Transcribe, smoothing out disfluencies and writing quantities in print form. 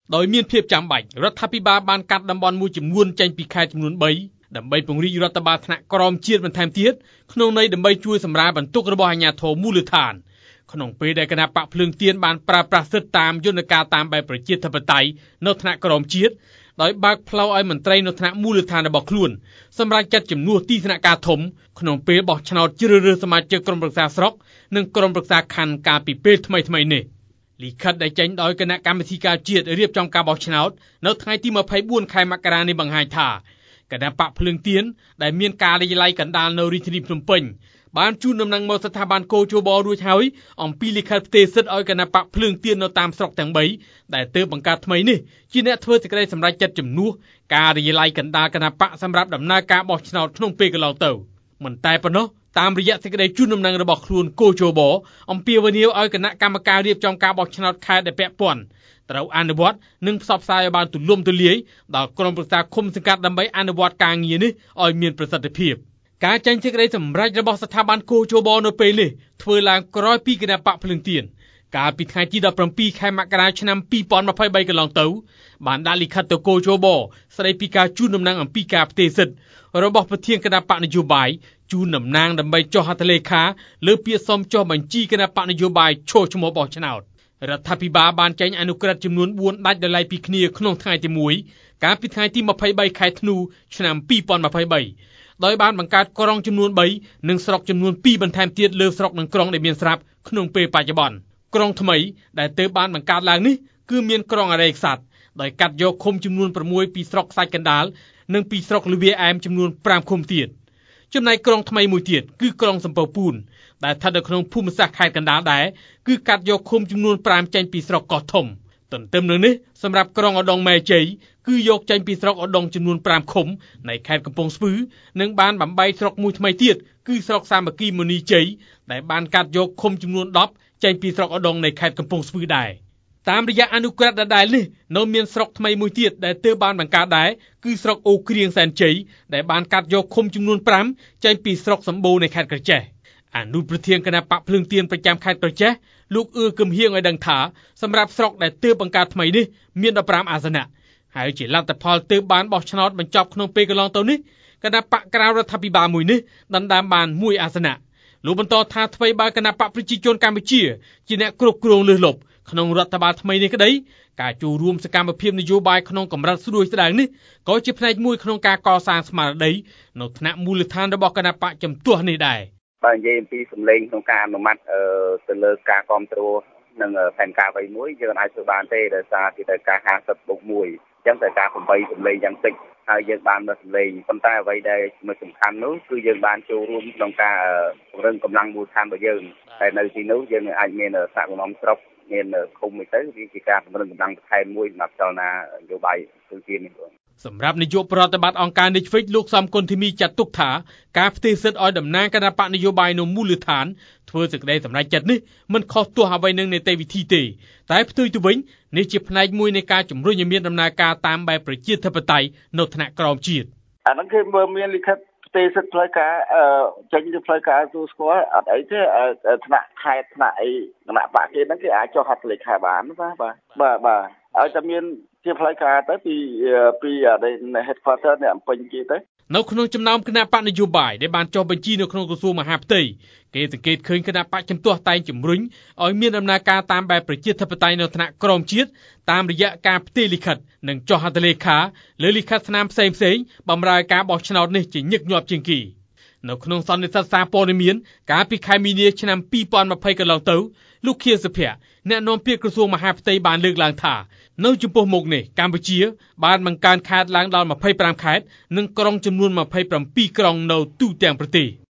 ដោយមានភាពចាំបាច់រដ្ឋាភិបាលបានកាត់តំបន់មួយចំនួនចេញពីខេត្តចំនួន3ដើម្បីពង្រីករដ្ឋបាលថ្នាក់ក្រោមជាតិបន្ថែមទៀតក្នុងន័យដើម្បីជួយសម្រាលបន្ទុករបស់អាជ្ញាធរមូលដ្ឋានក្នុងពេលដែលគណៈបកភ្លើងទៀនបានប្រើប្រាស់សិទ្ធិតាមយន្តការតាមបែបប្រជាធិបតេយ្យនៅថ្នាក់ក្រោមជាតិដោយបើកផ្លូវឲ្យមន្ត្រីនៅថ្នាក់មូលដ្ឋានរបស់ខ្លួនសម្រាប់ចាត់ជំនួសទីធ្នាក់ការធំក្នុងពេលបោះឆ្នោតជ្រើសរើសសមាជិកក្រុមប្រឹក្សាស្រុកនិងក្រុមប្រឹក្សាខណ្ឌកាលពីពេលថ្មីនេះលិខិតដែលចេញដោយគណៈកម្មាធិការជាតិរៀបចំការបោះឆ្នោតនៅថ្ងៃទី24ខែមករានេះបង្ហាញថាគណៈបកភ្លើងទៀនដែលមានការិយាល័យកណ្ដាលនៅរាជធានីភ្នំពេញបានជូនដំណឹងមកស្ថាប័នកោជបរួចហើយអំពីលិខិតផ្ទេរសិទ្ធិឲ្យគណៈបកភ្លើងទៀននៅតាមស្រុកទាំង3ដែលទើបបង្កើតថ្មីនេះជាអ្នកធ្វើសេចក្តីសម្រេចចិត្តជំនួសការិយាល័យកណ្ដាលគណៈបកសម្រាប់ដំណើរការបោះឆ្នោតក្នុងពេលកន្លងទៅមិនតែប៉ុណ្ណោះតាមរយៈសេចក្តីជូនដំណឹងរបស់ខ្លួនកោជបអំពាវនាវឲ្យគណៈកម្មការរៀបចំការបោះឆ្នោតខេត្តដែលពាក់ព័ន្ធត្រូវអនុវត្តនិងផ្សព្វផ្សាយឲ្យបានទូលំទូលាយដល់ក្រុមប្រឹក្សាឃុំសង្កាត់ដើម្បីអនុវត្តការងារនេះឲ្យមានប្រសិទ្ធភាពការចេញសេចក្តីសម្រេចរបស់ស្ថាប័នកោជបនៅពេលនេះធ្វើឡើងក្រោយពីគណៈបកភ្លើងទៀនកាលពីថ្ងៃទី17ខែមករាឆ្នាំ2023កន្លងទៅបានដាក់លិខិតទៅកោជបស្តីពីការជូនដំណឹងអំពីការផ្ទេរសិទ្ធិរបស់ប្រធានគណៈបកនយោបាយជូនតំណាងដើម្បីចុះហត្ថលេខាលើពាក្យសុំចុះបញ្ជីគណៈបកនយោបាយឈរឈ្មោះបោះឆ្នោតរដ្ឋាភិបាលបានចេញអនុក្រឹត្យចំនួន4ដាច់ដោយឡែកពីគ្នាក្នុងថ្ងៃទី1កាលពីថ្ងៃទី23ខែធ្នូឆ្នាំ2023ដោយបានបង្កើតក្រុងចំនួន3និងស្រុកចំនួន2បន្ថែមទៀតលើស្រុកនិងក្រុងដែលមានស្រាប់ក្នុងពេលបច្ចុប្បន្នក្រុងថ្មីដែលទើបបានបង្កើតឡើងនេះគឺមានក្រុងអរិយខ្សាត់ដោយកាត់យកឃុំចំនួន6ពីស្រុកខ្សាច់កណ្ដាលនិងពីស្រុកលវាអែមចំនួន5ឃុំទៀតចំណែកក្រុងថ្មីមួយទៀតគឺក្រុងសំពៅពូនដែលស្ថិតនៅក្នុងភូមិសាស្ត្រខេត្តកណ្ដាលដែរគឺកាត់យកឃុំចំនួន5ចេញពីស្រុកកោះធំទន្ទឹមនឹងនេះសម្រាប់ក្រុងឧដុង្គមែជ័យគឺយកចេញពីស្រុកឧដុង្គចំនួន5ឃុំនៃខេត្តកំពង់ស្ពឺនិងបានបំបែកស្រុកមួយថ្មីទៀតគឺស្រុកសាមគ្គីមុនីជ័យដែលបានកាត់យកឃុំចំនួន10ចេញពីស្រុកឧដុង្គនៃខេត្តកំពង់ស្ពឺដែរតាមរយៈអនុក្រឹត្យដដែលនេះនៅមានស្រុកថ្មីមួយទៀតដែលទើបបានបង្កើតដែរគឺស្រុកអូគ្រៀងសែនជ័យដែលបានកាត់យកឃុំចំនួន5ចេញពីស្រុកសម្បូរនៃខេត្តក្រចេះអនុប្រធានគណៈបកភ្លើងទៀនប្រចាំខេត្តក្រចេះលោកអឿគឹមហៀងឲ្យដឹងថាសម្រាប់ស្រុកដែលទើបបង្កើតថ្មីនេះមាន15អាសនៈហើយជាលទ្ធផលទើបបានបោះឆ្នោតបញ្ចប់ក្នុងពេលកន្លងទៅនេះគណៈបកក្រៅរដ្ឋាភិបាលមួយនេះដណ្ដើមបាន1អាសនៈលោកបន្តថាថ្មីបើគណៈបកប្រជាជនកម្ពុជាជាអ្នកគ្រប់គ្រងលើសលប់ក្នុងរដ្ឋបាលថ្មីនេះក្តីការចូលរួមសកម្មភាពនយោបាយក្នុងកម្រិតស្ដួយស្ដាងនេះក៏ជាផ្នែកមួយក្នុងការកសាងស្មារតីនៅថ្នាក់មូលដ្ឋានរបស់គណៈបកជំទាស់នេះដែរបើនិយាយអំពីសម្លេងក្នុងការអនុម័តទៅលើការគ្រប់គ្រងនិងផែនការអ្វីមួយយើងអាចធ្វើបានទេដោយសារគេត្រូវការ50+1អញ្ចឹងត្រូវការ8សម្លេងយ៉ាងតិចហើយយើងបានមើលសម្លេងប៉ុន្តែអ្វីដែលសំខាន់នោះគឺយើងបានចូលរួមក្នុងការពង្រឹងកម្លាំងមូលដ្ឋានរបស់យើងតែនៅទីនោះយើងអាចមានសហគមន៍ស្រុកមានឃុំអីទៅវាជាការពង្រឹងកម្លាំងបន្ថែមមួយសម្រាប់ចលនានយោបាយទូទាននេះបងសម្រាប់នាយកប្រតិបត្តិអង្គការNetflixលោកសំគុណធីមីចាត់ទុកថាការផ្ទេរសិទ្ធិឲ្យតំណាងគណៈបកនយោបាយនៅមូលដ្ឋានធ្វើសេចក្តីសម្រេចចិត្តនេះមិនខុសទោះអ្វីនឹងនីតិវិធីទេតែផ្ទុយទៅវិញនេះជាផ្នែកមួយនៃការជំរុញឲ្យមានដំណើរការតាមបែបប្រជាធិបតេយ្យនៅថ្នាក់ក្រោមជាតិអាហ្នឹងគឺបើមានលិខិតផ្ទេរសិទ្ធិផ្លូវការចេញទៅផ្លូវការទូស្គាល់អត់អីទេថ្នាក់ខេត្តថ្នាក់អីគណៈបកគេហ្នឹងគេអាចចុះហត្ថលេខាបានបាទឲ្យតែមានជាផ្លូវការទៅពីheadquarter នៅអំពេញគេទៅនៅក្នុងចំណោមគណៈបកនយោបាយដែលបានចុះបញ្ជីនៅក្នុងក្រសួងមហាផ្ទៃគេសង្កេតឃើញគណៈបកជំទាស់តែងជំរុញឲ្យមានដំណើរការតាមបែបប្រជាធិបតេយ្យនៅថ្នាក់ក្រោមជាតិតាមរយៈការផ្ទេរលិខិតនិងចុះហត្ថលេខាលើលិខិតស្នាមផ្សេងបម្រើការបោះឆ្នោតនេះជាញឹកញាប់ជាងគេនៅក្នុងសន្និសីទសារព័ត៌មានកាលពីខែមីនាឆ្នាំ2020កន្លងទៅលោកខៀវសុភ័ក្រអ្នកនាំពាក្យក្រសួងមហាផ្ទៃបានលើកឡើងថានៅចំពោះមុខនេះកម្ពុជាបានបង្កើនខេត្តឡើងដល់25ខេត្តនិងក្រុងចំនួន27ក្រុងនៅទូទាំងប្រទេស